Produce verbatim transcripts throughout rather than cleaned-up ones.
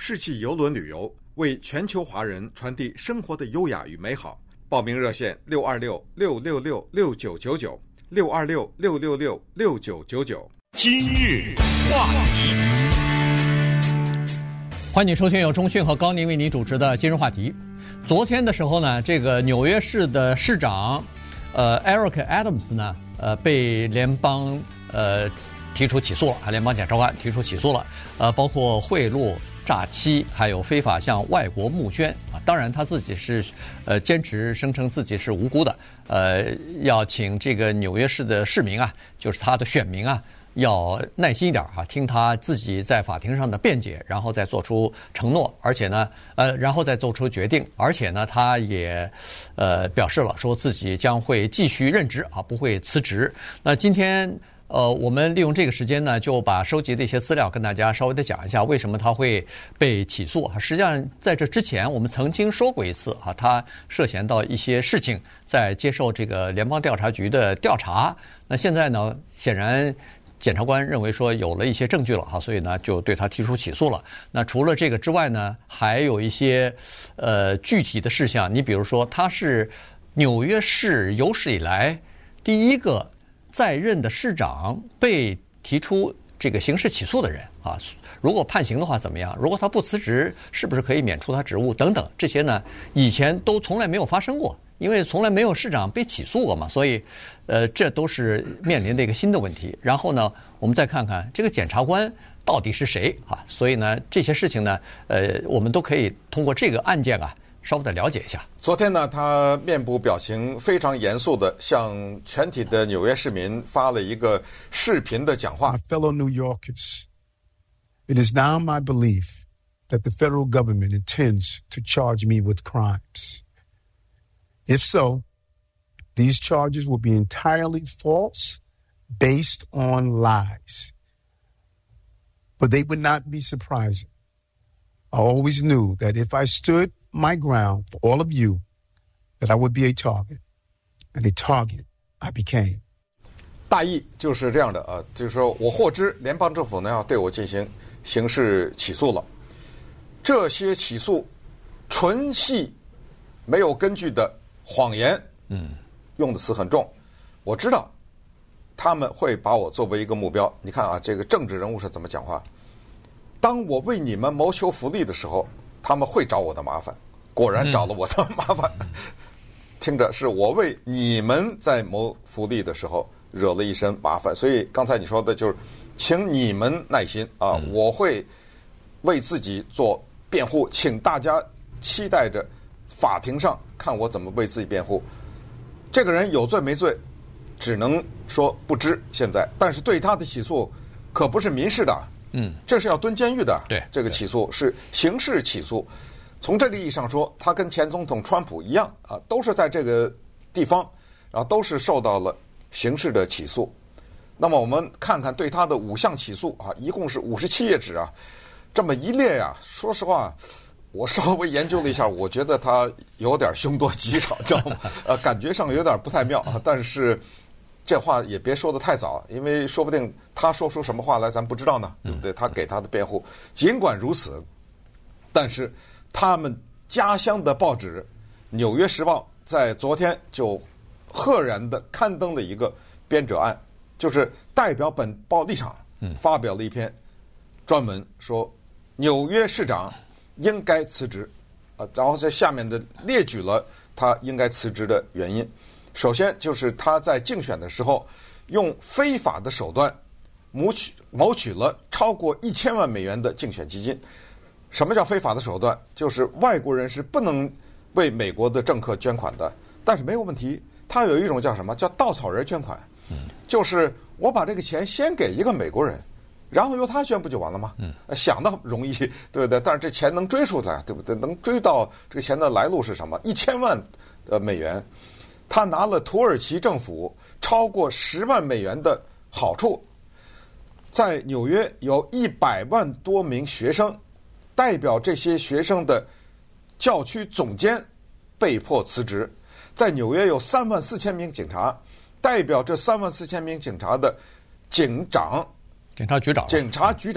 世纪邮轮旅游，为全球华人传递生活的优雅与美好。报名热线六二六六六六六九九九六二六六六六六九九九。 今日话题， 欢迎收听由钟迅和高宁为你主持的今日话题。昨天的时候呢，这个纽约市的市长，呃 ，Eric Adams 呢，呃，被联邦呃提出起诉了，啊，联邦检察官提出起诉了，呃，包括贿赂、诈欺，还有非法向外国募捐啊。当然他自己是呃坚持声称自己是无辜的，呃，要请这个纽约市的市民啊，就是他的选民啊，要耐心一点啊，听他自己在法庭上的辩解，然后再做出承诺，而且呢，呃，然后再做出决定，而且呢，他也呃表示了说自己将会继续任职啊，不会辞职。那今天。呃，我们利用这个时间呢，就把收集的一些资料跟大家稍微的讲一下，为什么他会被起诉啊？实际上，在这之前，我们曾经说过一次啊，他涉嫌到一些事情，在接受这个联邦调查局的调查。那现在呢，显然检察官认为说有了一些证据了哈，所以呢，就对他提出起诉了。那除了这个之外呢，还有一些呃具体的事项，你比如说，他是纽约市有史以来第一个在任的市长被提出这个刑事起诉的人啊，如果判刑的话怎么样？如果他不辞职，是不是可以免除他职务等等？这些呢，以前都从来没有发生过，因为从来没有市长被起诉过嘛，所以，呃，这都是面临的一个新的问题。然后呢，我们再看看这个检察官到底是谁啊？所以呢，这些事情呢，呃，我们都可以通过这个案件啊，稍微的了解一下。 昨天呢，他面部表情非常严肃的向全体的纽约市民发了一个视频的讲话。 My fellow New Yorkers, it is now my belief that the federal government intends to charge me with crimes. If so, these charges will be entirely false, based on lies. But they would not be surprising. I always knew that if I stood my ground for all of you, that I would be a target, and a target I became. 大意就是这样的啊，就是说我获知联邦政府呢要对我进行刑事起诉了，这些起诉纯系没有根据的谎言，嗯，用的词很重。我知道他们会把我作为一个目标。你看啊，这个政治人物是怎么讲话？当我为你们谋求福利的时候，他们会找我的麻烦。果然找了我的麻烦，嗯、听着是我为你们在谋福利的时候惹了一身麻烦。所以刚才你说的就是，请你们耐心啊，嗯、我会为自己做辩护，请大家期待着法庭上看我怎么为自己辩护。这个人有罪没罪，只能说不知。现在，但是对他的起诉可不是民事的。嗯，这是要蹲监狱的。 对， 这个起诉是刑事起诉。从这个意义上说，他跟前总统川普一样啊，都是在这个地方，然后都是受到了刑事的起诉。那么我们看看对他的五项起诉啊，一共是五十七页纸啊，这么一列呀、啊，说实话，我稍微研究了一下，我觉得他有点凶多吉少，知道吗？呃，感觉上有点不太妙啊，但是。这话也别说得太早，因为说不定他说出什么话来咱不知道呢，对不对？他给他的辩护，尽管如此，但是他们家乡的报纸《纽约时报》在昨天就赫然地刊登了一个编者案，就是代表本报立场，发表了一篇专门说纽约市长应该辞职，呃，然后在下面的列举了他应该辞职的原因。首先就是他在竞选的时候用非法的手段谋取谋取了超过一千万美元的竞选基金。什么叫非法的手段？就是外国人是不能为美国的政客捐款的。但是没有问题，他有一种叫什么叫稻草人捐款，就是我把这个钱先给一个美国人，然后由他捐不就完了吗？嗯，想的容易，对不对？但是这钱能追出来，对不对？能追到这个钱的来路是什么？一千万呃美元。他拿了土耳其政府超过十万美元的好处，在纽约有一百万多名学生，代表这些学生的教区总监被迫辞职。在纽约有三万四千名警察，代表这三万四千名警察的警长、 警察局长、 警察局长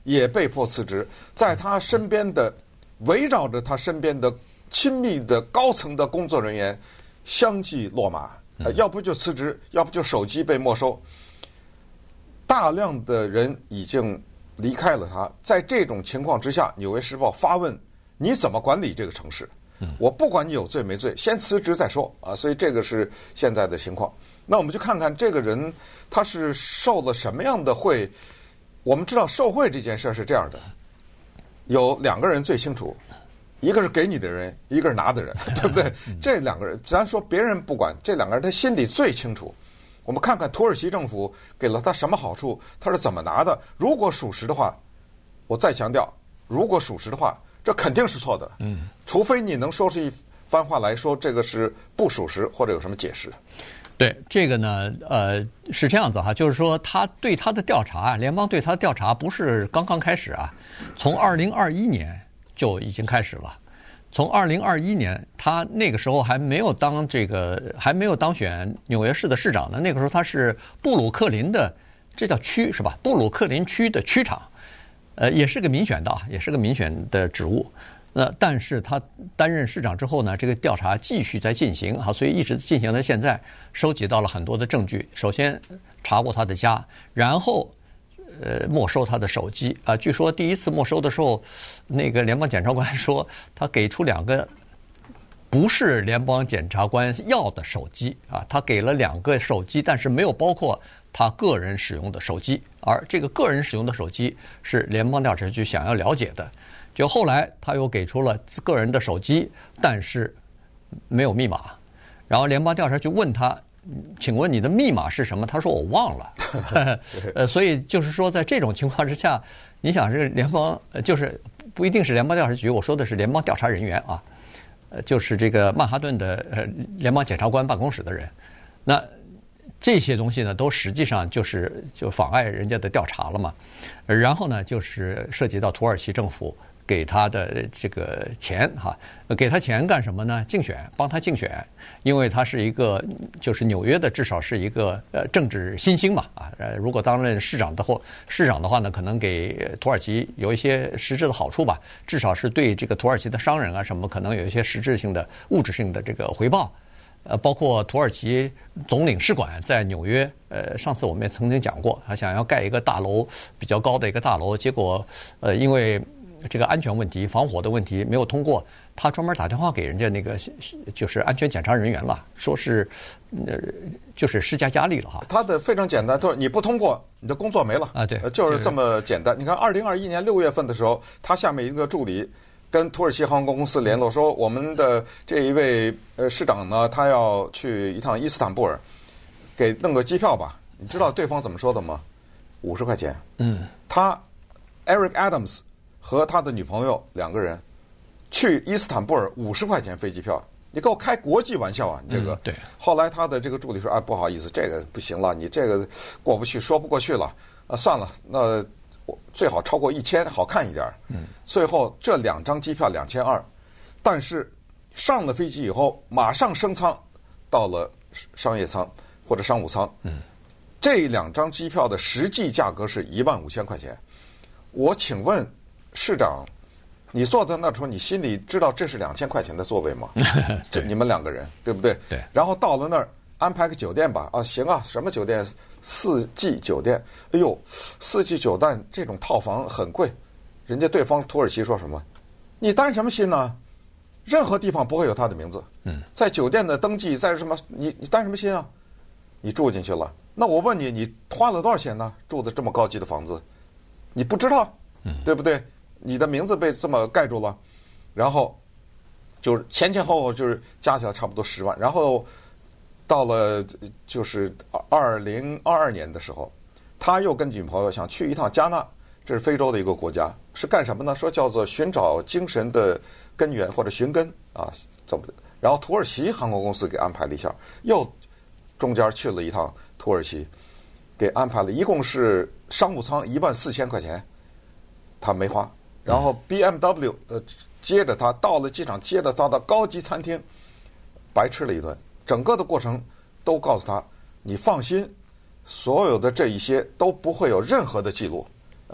也被迫辞职，在他身边的围绕着他身边的亲密的高层的工作人员相继落马，呃，要不就辞职，要不就手机被没收。大量的人已经离开了他，在这种情况之下，《纽约时报》发问：你怎么管理这个城市？我不管你有罪没罪，先辞职再说啊！所以这个是现在的情况。那我们就看看这个人他是受了什么样的贿。我们知道受贿这件事是这样的，有两个人最清楚，一个是给你的人，一个是拿的人，对不对？这两个人，咱说别人不管，这两个人他心里最清楚。我们看看土耳其政府给了他什么好处，他是怎么拿的。如果属实的话，我再强调，如果属实的话，这肯定是错的。嗯，除非你能说出一番话来说这个是不属实，或者有什么解释。 对这个呢，呃，是这样子哈，就是说他对他的调查，联邦对他的调查不是刚刚开始啊，从二零二一年就已经开始了。从二零二一年，他那个时候还没有当这个，还没有当选纽约市的市长呢。那个时候他是布鲁克林的，这叫区是吧？布鲁克林区的区长，呃，也是个民选的啊，也是个民选的职务。那但是他担任市长之后呢，这个调查继续在进行啊，所以一直进行到现在，收集到了很多的证据。首先查过他的家，然后呃没收他的手机啊。据说第一次没收的时候，那个联邦检察官说他给出两个不是联邦检察官要的手机啊，他给了两个手机，但是没有包括他个人使用的手机，而这个个人使用的手机是联邦调查局想要了解的。就后来他又给出了个人的手机，但是没有密码。然后联邦调查局问他，请问你的密码是什么？他说我忘了。呃，所以就是说，在这种情况之下，你想这个联邦，就是不一定是联邦调查局，我说的是联邦调查人员啊，呃，就是这个曼哈顿的呃联邦检察官办公室的人，那这些东西呢，都实际上就是就妨碍人家的调查了嘛。然后呢，就是涉及到土耳其政府给他的这个钱哈，给他钱干什么呢？竞选，帮他竞选，因为他是一个就是纽约的，至少是一个呃政治新星嘛啊。呃，如果当任市长的或市长的话呢，可能给土耳其有一些实质的好处吧，至少是对这个土耳其的商人啊什么，可能有一些实质性的物质性的这个回报。呃，包括土耳其总领事馆在纽约，呃，上次我们也曾经讲过，他想要盖一个大楼，比较高的一个大楼，结果呃因为这个安全问题、防火的问题没有通过，他专门打电话给人家那个就是安全检查人员了，说是呃就是施加压力了哈。 他的非常简单，就是你不通过，你的工作没了啊，对， 就是这么简单。你看，二零二一年六月份的时候，他下面一个助理跟土耳其航空公司联络说，我们的这一位呃市长呢，他要去一趟伊斯坦布尔，给弄个机票吧。你知道对方怎么说的吗？五十块钱。嗯，他 Eric Adams 和他的女朋友两个人去伊斯坦布尔五十块钱飞机票，你给我开国际玩笑啊！你这个、 嗯、对。 后来他的这个助理说：“啊，不好意思，这个不行了，你这个过不去，说不过去了啊，算了，那最好超过一千，好看一点。”嗯。最后这两张机票两千二，但是上了飞机以后马上升舱到了商业舱或者商务舱。嗯。这两张机票的实际价格是一万五千块钱。我请问市长，你坐在那时候，你心里知道这是两千块钱的座位吗？这你们两个人，对不对？ 对。 然后到了那儿安排个酒店吧，啊，行啊，什么酒店？四季酒店。哎呦，四季酒店这种套房很贵，人家对方土耳其说什么？你担什么心呢？任何地方不会有他的名字。嗯。在酒店的登记，在什么？你你担什么心啊？你住进去了，那我问你，你花了多少钱呢？住的这么高级的房子，你不知道，对不对？你的名字被这么盖住了，然后就是前前后后就是加起来差不多十万，然后到了就是二零二二年的时候，他又跟女朋友想去一趟加纳，这是非洲的一个国家，是干什么呢？说叫做寻找精神的根源或者寻根啊，怎么？然后土耳其航空公司给安排了一下，又中间去了一趟土耳其，给安排了，一共是商务舱一万四千块钱，他没花。然后 B M W 呃接着他到了机场，接着他到高级餐厅，白吃了一顿。整个的过程都告诉他，你放心，所有的这一些都不会有任何的记录，呃，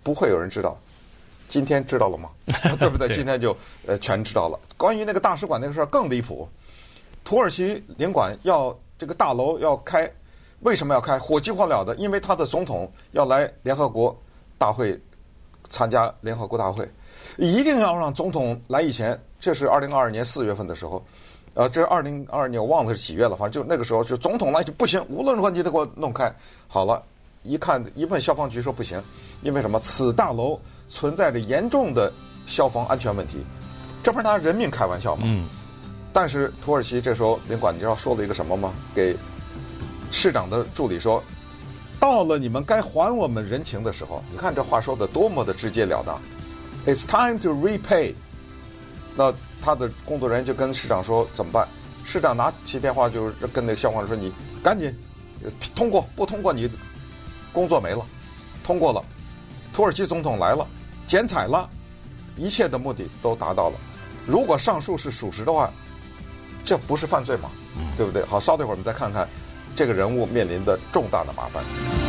不会有人知道。今天知道了吗？对不对？今天就呃全知道了。关于那个大使馆那个事儿更离谱，土耳其领馆要这个大楼要开，为什么要开？火急火燎的，因为他的总统要来联合国大会参加联合国大会，一定要让总统来以前，这是二零二二年四月份的时候，呃，这是二零二二年我忘了是几月了，反正就那个时候，就总统来就不行，无论如何你得给我弄开。好了，一看一问消防局说不行，因为什么？此大楼存在着严重的消防安全问题，这不是拿人命开玩笑吗？ 嗯。 但是土耳其这时候领馆你知道说了一个什么吗？给市长的助理说，到了你们该还我们人情的时候，你看这话说的多么的直截了当。It's time to repay。那他的工作人员就跟市长说怎么办？市长拿起电话就跟那个消防员说：“你赶紧通过，不通过你工作没了。”通过了，土耳其总统来了，剪彩了，一切的目的都达到了。如果上述是属实的话，这不是犯罪吗？对不对？好，稍等一会儿我们再看看这个人物面临的重大的麻烦。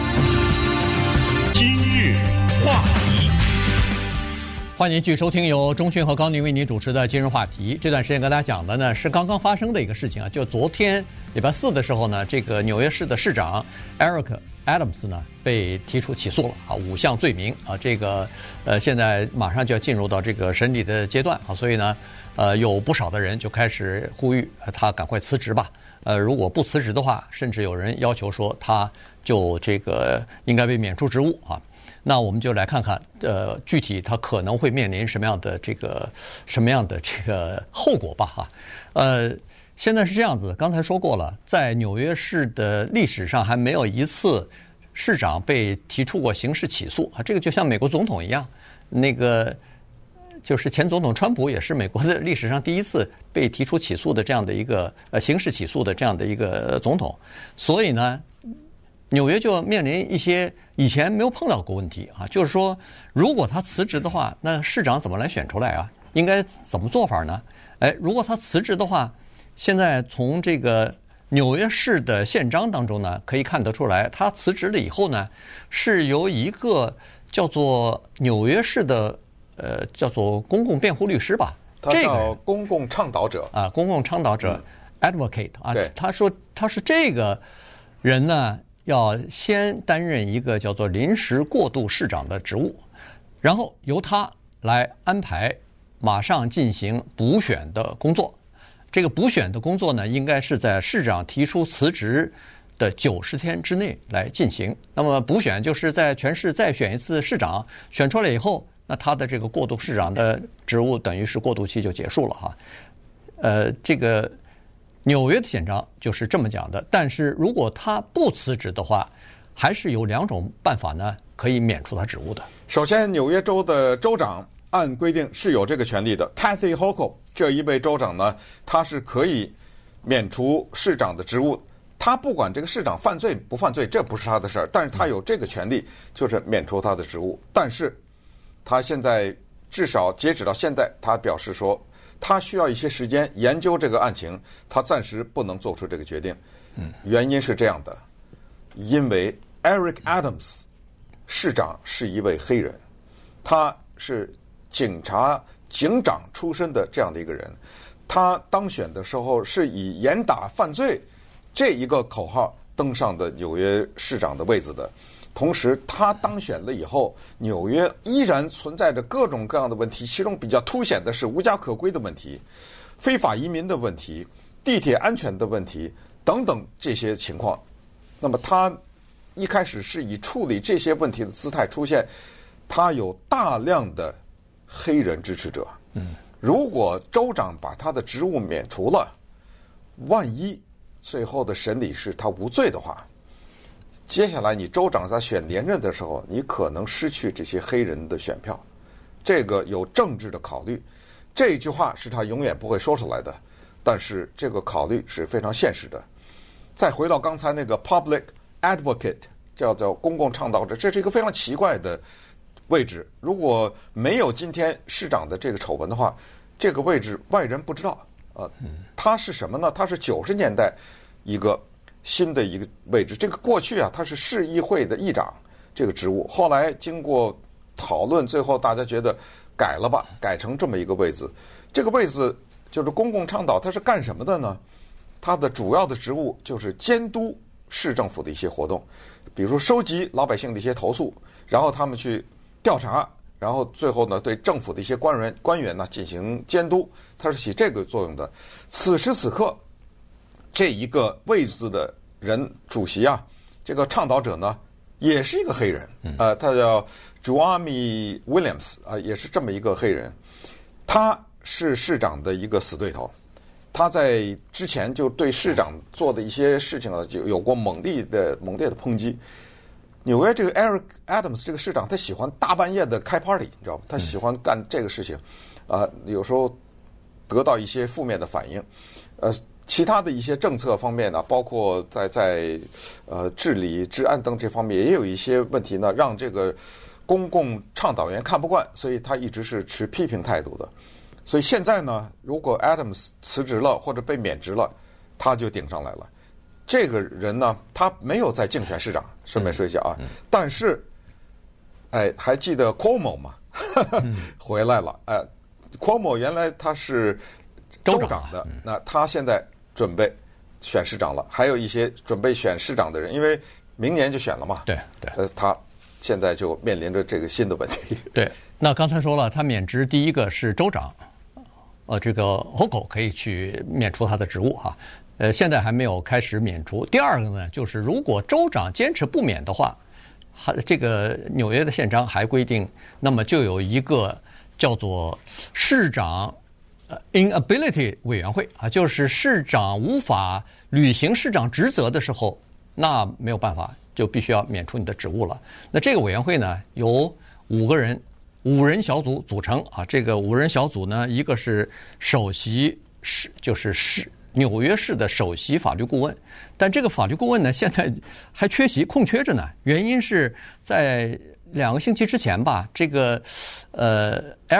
今日话题。 欢迎继续收听由钟迅和高宁为您主持的今日话题。这段时间跟大家讲的呢是刚刚发生的一个事情啊，就昨天礼拜四的时候呢，这个纽约市的市长 Eric Adams 呢被提出起诉了啊，五项罪名啊，这个呃现在马上就要进入到这个审理的阶段啊，所以呢呃有不少的人就开始呼吁他赶快辞职吧。呃，如果不辞职的话，甚至有人要求说他就这个应该被免除职务啊。那我们就来看看，呃，具体他可能会面临什么样的这个什么样的这个后果吧，哈，呃，现在是这样子，刚才说过了，在纽约市的历史上还没有一次市长被提出过刑事起诉啊，这个就像美国总统一样，那个就是前总统川普也是美国的历史上第一次被提出起诉的这样的一个呃刑事起诉的这样的一个总统，所以呢。纽约就面临一些以前没有碰到过问题啊，就是说，如果他辞职的话，那市长怎么来选出来啊？应该怎么做法呢？哎，如果他辞职的话，现在从这个纽约市的宪章当中呢，可以看得出来，他辞职了以后呢，是由一个叫做纽约市的呃叫做公共辩护律师吧， 他叫公共倡导者啊，公共倡导者、嗯、advocate 啊，他说他是这个人呢。要先担任一个叫做临时过渡市长的职务，然后由他来安排马上进行补选的工作。这个补选的工作呢，应该是在市长提出辞职的九十天之内来进行。那么补选就是在全市再选一次市长，选出来以后，那他的这个过渡市长的职务等于是过渡期就结束了哈。呃，这个。纽约的宪章就是这么讲的，但是如果他不辞职的话，还是有两种办法呢，可以免除他职务的。 首先，纽约州的州长按规定是有这个权利的。Kathy Hochul 这一位州长呢，他是可以免除市长的职务。他不管这个市长犯罪不犯罪，这不是他的事儿，但是他有这个权利，就是免除他的职务。但是，他现在至少截止到现在，他表示说。他需要一些时间研究这个案情，他暂时不能做出这个决定。嗯，原因是这样的，因为 Eric Adams 市长是一位黑人，他是警察警长出身的这样的一个人，他当选的时候是以严打犯罪这一个口号登上的纽约市长的位子的。同时，他当选了以后，纽约依然存在着各种各样的问题，其中比较凸显的是无家可归的问题、非法移民的问题、地铁安全的问题等等这些情况。那么，他一开始是以处理这些问题的姿态出现，他有大量的黑人支持者。嗯，如果州长把他的职务免除了，万一最后的审理是他无罪的话。接下来，你州长在选连任的时候，你可能失去这些黑人的选票，这个有政治的考虑。这句话是他永远不会说出来的，但是这个考虑是非常现实的。再回到刚才那个 public advocate， 叫做公共倡导者，这是一个非常奇怪的位置。如果没有今天市长的这个丑闻的话，这个位置外人不知道。呃，他是什么呢？他是九十年代一个。新的一个位置，这个过去啊，他是市议会的议长这个职务，后来经过讨论，最后大家觉得改了吧，改成这么一个位置。这个位置就是公共倡导，它是干什么的呢？它的主要的职务就是监督市政府的一些活动，比如说收集老百姓的一些投诉，然后他们去调查，然后最后呢对政府的一些官员官员呢进行监督，它是起这个作用的。此时此刻，这一个位置的人主席啊，这个倡导者呢也是一个黑人，呃，他叫 Juami Williams 啊、呃，也是这么一个黑人，他是市长的一个死对头。他在之前就对市长做的一些事情啊，就有过猛烈的猛烈的抨击。纽约这个 Eric Adams 这个市长，他喜欢大半夜的开 party， 你知道吗？他喜欢干这个事情，啊、呃，有时候得到一些负面的反应。呃，其他的一些政策方面呢，包括在在呃治理、治安等这方面也有一些问题呢，让这个公共倡导员看不惯，所以他一直是持批评态度的。所以现在呢，如果 Adams 辞职了或者被免职了，他就顶上来了。这个人呢，他没有在竞选市长，顺便说一下啊。嗯嗯、但是，哎，还记得 Cuomo 吗？回来了。哎 ，Cuomo 原来他是州长的，嗯、那他现在准备选市长了。还有一些准备选市长的人，因为明年就选了嘛。 对对。 呃，他现在就面临着这个新的问题。 对，那刚才说了，他免职第一个是州长。呃，这个 Hochul 可以去免除他的职务哈，呃，现在还没有开始免除。第二个呢，就是如果州长坚持不免的话，还这个纽约的宪章还规定，那么就有一个叫做市长呃 inability 委员会啊，就是市长无法履行市长职责的时候，那没有办法，就必须要免除你的职务了。那这个委员会呢，由五个人。五人小组组成啊，这个五人小组呢，一个是首席市，就是市纽约市的首席法律顾问，但这个法律顾问呢，现在还缺席，空缺着呢。原因是在两个星期之前吧，这个呃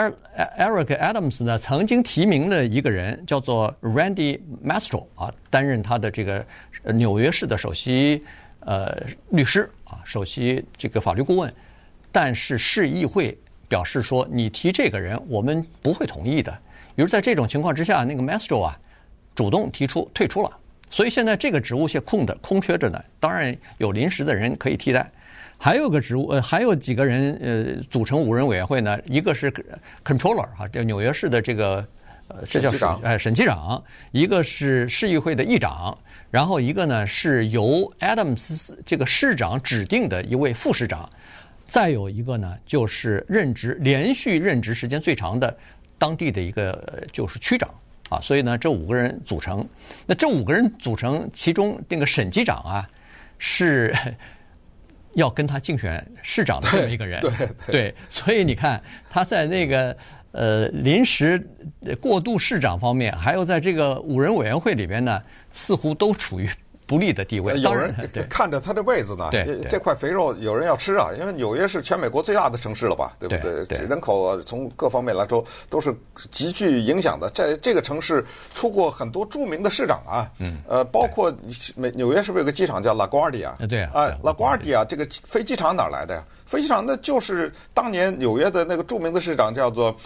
Eric Adams 呢，曾经提名了一个人，叫做 Randy Mastro 啊，担任他的这个纽约市的首席呃律师啊，首席这个法律顾问，但是市议会表示说，你提这个人，我们不会同意的。于是，在这种情况之下，那个 Mastro 啊，主动提出退出了。所以现在这个职务是空的，空缺着呢。当然有临时的人可以替代。还有个职务，呃，还有几个人，呃，组成五人委员会呢。一个是 Controller 啊，这纽约市的这个，呃，这叫审哎审计长。一个是市议会的议长，然后一个呢是由 Adams 这个市长指定的一位副市长。再有一个呢，就是任职连续任职时间最长的当地的一个就是区长啊，所以呢，这五个人组成。那这五个人组成，其中那个审计长啊，是要跟他竞选市长的这么一个人。 对对 对, 对，所以你看他在那个呃临时过渡市长方面，还有在这个五人委员会里边呢，似乎都处于不利的地位。 有人看着他这位子呢，这块肥肉有人要吃啊！因为纽约是全美国最大的城市了吧，对不对？ 对对人口从各方面来说都是极具影响的。在这个城市出过很多著名的市长啊，嗯，呃，包括美纽约是不是有个机场叫 LaGuardia？ 对啊， 啊 ，LaGuardia 这个飞机场哪来的呀？飞机场那就是当年纽约的那个著名的市长叫做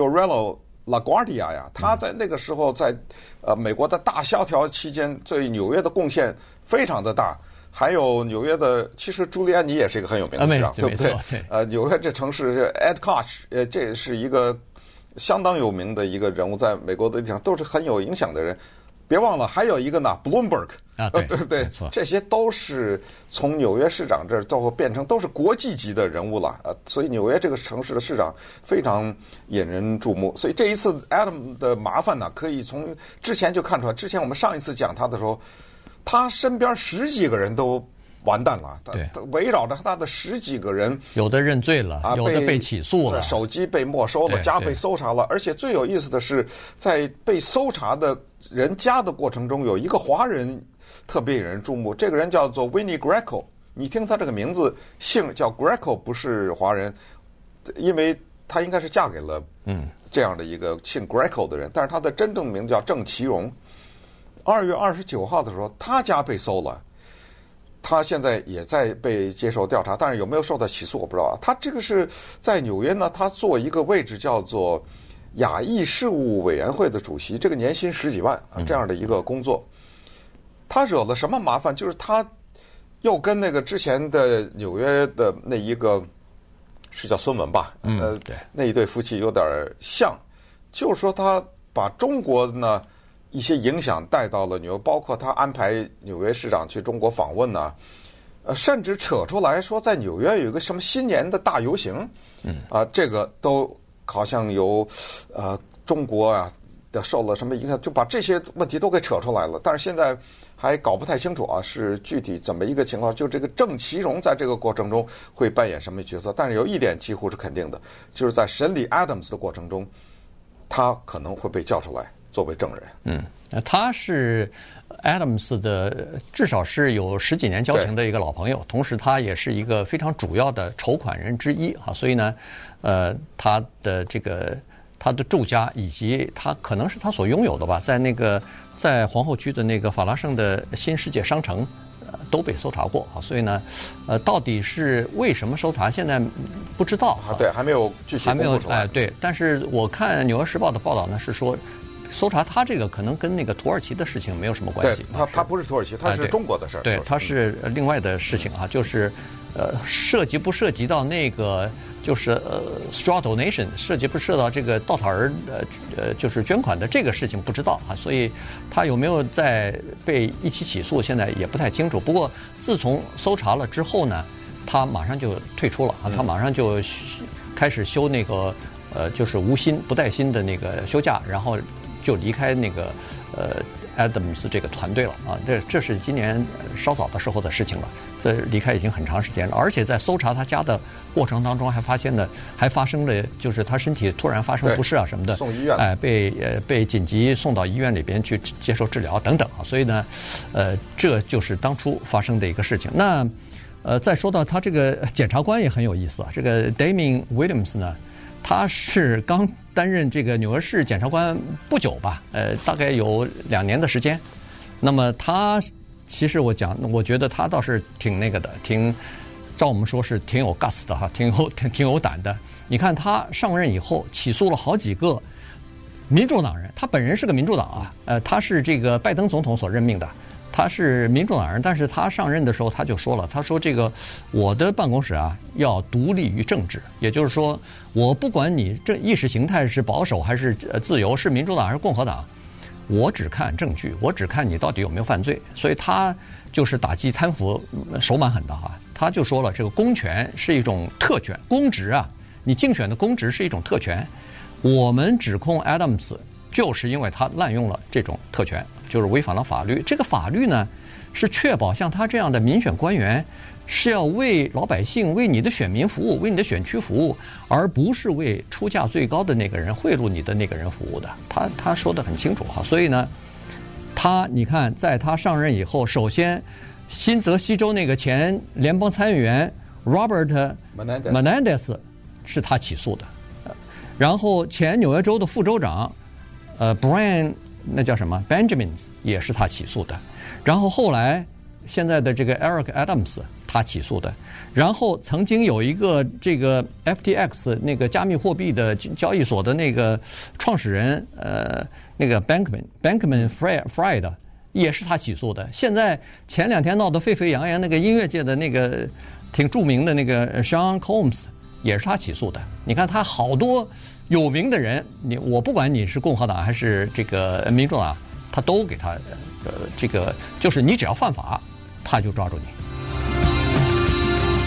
Fiorello。LaGuardia 呀，他在那个时候在呃美国的大萧条期间对纽约的贡献非常的大。还有纽约的，其实朱利安尼也是一个很有名的市长，对不对？ 对。 呃，纽约这城市是 Ed Koch， 呃，这是一个相当有名的一个人物，在美国的地方都是很有影响的人。别忘了还有一个呢 ，Bloomberg 啊，对对不对？这些都是从纽约市长这儿最后变成都是国际级的人物了，呃，所以纽约这个城市的市长非常引人注目。所以这一次 Adam 的麻烦呢，可以从之前就看出来。之前我们上一次讲他的时候，他身边十几个人都完蛋了，他围绕着他的十几个人， 有的认罪了，啊、有的被起诉了， 手机被没收了，家被搜查了。而且最有意思的是，在被搜查的人家的过程中，有一个华人特别引人注目。这个人叫做 Winnie Greco， 你听他这个名字，姓叫 Greco， 不是华人，因为他应该是嫁给了嗯这样的一个姓 Greco 的人，但是他的真正名字叫郑其荣。二月二十九号的时候，他家被搜了。 他现在也在被接受调查，但是有没有受到起诉我不知道啊。他这个是在纽约呢，他做一个位置叫做亚裔事务委员会的主席，这个年薪十几万啊，这样的一个工作。他惹了什么麻烦？就是他又跟那个之前的纽约的那一个是叫孙文吧， 嗯， 呃， 对， 那一对夫妻有点像，就是说他把中国呢一些影响带到了纽约，包括他安排纽约市长去中国访问呢，呃，甚至扯出来说在纽约有一个什么新年的大游行，嗯，啊，这个都好像有呃中国啊的受了什么影响，就把这些问题都给扯出来了。但是现在还搞不太清楚啊，是具体怎么一个情况？就这个郑其荣在这个过程中会扮演什么角色？但是有一点几乎是肯定的，就是在审理 Adams 的过程中，他可能会被叫出来作为证人。 嗯，他是 Adams 的，至少是有十几年交情的一个老朋友，同时他也是一个非常主要的筹款人之一啊。所以呢，呃，他的这个他的住家以及他可能是他所拥有的吧，在那个在皇后区的那个法拉盛的新世界商城，呃，都被搜查过啊。所以呢，呃，到底是为什么搜查，现在不知道啊。对，还没有具体公布出来。 哎，对。但是我看《纽约时报》的报道呢，是说搜查他这个可能跟那个土耳其的事情没有什么关系。 对，他他不是土耳其，他是中国的事儿。 对，他是另外的事情啊，就是呃，涉及不涉及到那个。就是呃 straw donation 涉及不涉及到这个稻草人呃呃就是捐款的这个事情不知道啊，所以他有没有在被一起起诉，现在也不太清楚。不过自从搜查了之后呢，他马上就退出了啊，他马上就开始休那个呃就是无薪不带薪的那个休假，然后就离开那个呃 Adams 这个团队了啊。这这是今年稍早的时候的事情了。这离开已经很长时间了，而且在搜查他家的过程当中，还发现了，还发生了，就是他身体突然发生不适啊什么的， 送医院， 哎，被呃被紧急送到医院里边去接受治疗等等啊，所以呢，呃，这就是当初发生的一个事情。那呃，再说到他这个检察官也很有意思啊，这个 Damien Williams 呢，他是刚担任这个纽约市检察官不久吧，呃，大概有两年的时间，那么他。其实我讲，我觉得他倒是挺那个的，挺，照我们说是挺有 guts 的哈，挺有挺挺有胆的。你看他上任以后，起诉了好几个民主党人，他本人是个民主党啊，呃，他是这个拜登总统所任命的，他是民主党人，但是他上任的时候他就说了，他说这个我的办公室啊要独立于政治，也就是说，我不管你这意识形态是保守还是自由，是民主党还是共和党。我只看证据，我只看你到底有没有犯罪，所以他就是打击贪腐手蛮狠的哈。他就说了，这个公权是一种特权，公职啊，你竞选的公职是一种特权。我们指控 Adams 就是因为他滥用了这种特权，就是违反了法律。这个法律呢，是确保像他这样的民选官员是要为老百姓、为你的选民服务、为你的选区服务，而不是为出价最高的那个人、贿赂你的那个人服务的。他他说得很清楚哈，所以呢，他你看，在他上任以后，首先新泽西州那个前联邦参议员 Robert Menendez 是他起诉的，然后前纽约州的副州长呃 Brian 那叫什么 Benjamin 也是他起诉的，然后后来现在的这个 Eric Adams。他起诉的，然后曾经有一个这个 F T X 那个加密货币的交易所的那个创始人，呃，那个 Bankman Bankman Fried 也是他起诉的。现在前两天闹得沸沸扬扬那个音乐界的那个挺著名的那个 Sean Combs 也是他起诉的。你看他好多有名的人，你我不管你是共和党还是这个民主党，他都给他呃这个就是你只要犯法，他就抓住你。